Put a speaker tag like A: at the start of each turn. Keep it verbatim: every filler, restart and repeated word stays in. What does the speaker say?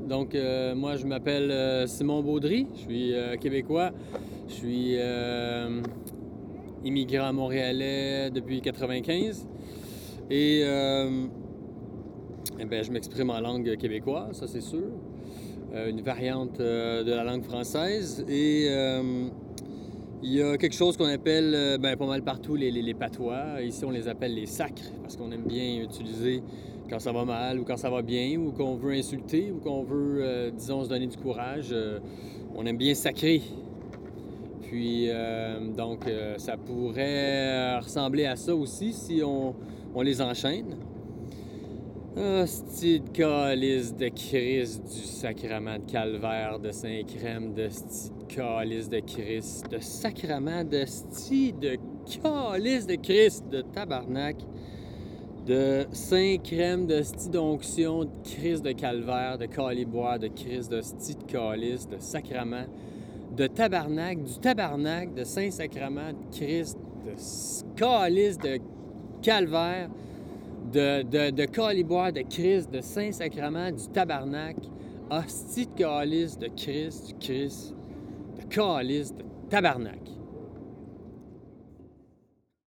A: Donc, euh, moi, je m'appelle euh, Simon Baudry, je suis euh, québécois, je suis euh, immigrant montréalais depuis quatre-vingt-quinze et euh, eh bien, je m'exprime en langue québécoise, ça c'est sûr, euh, une variante euh, de la langue française et euh, il y a quelque chose qu'on appelle euh, ben, pas mal partout les, les, les patois. Ici, on les appelle les sacres parce qu'on aime bien utiliser quand ça va mal ou quand ça va bien ou qu'on veut insulter ou qu'on veut, euh, disons, se donner du courage. Euh, on aime bien sacrer. Puis, euh, donc, euh, ça pourrait ressembler à ça aussi si on, on les enchaîne. Hostie de calice de Christ du sacrement de calvaire de Saint-Crème de sti de calice de Christ de sacrement de sti de calice de Christ de tabarnak de Saint-Crème de sti d'onction de Christ de calvaire de caliboire de Christ de sti de calice de sacrement de tabarnak du tabarnak de Saint-Sacrement de Christ de calice de calvaire de, de, de caliboire de Christ, de Saint-Sacrement, du tabarnak, hostie de calice de Christ, du Christ, de calice de tabarnak.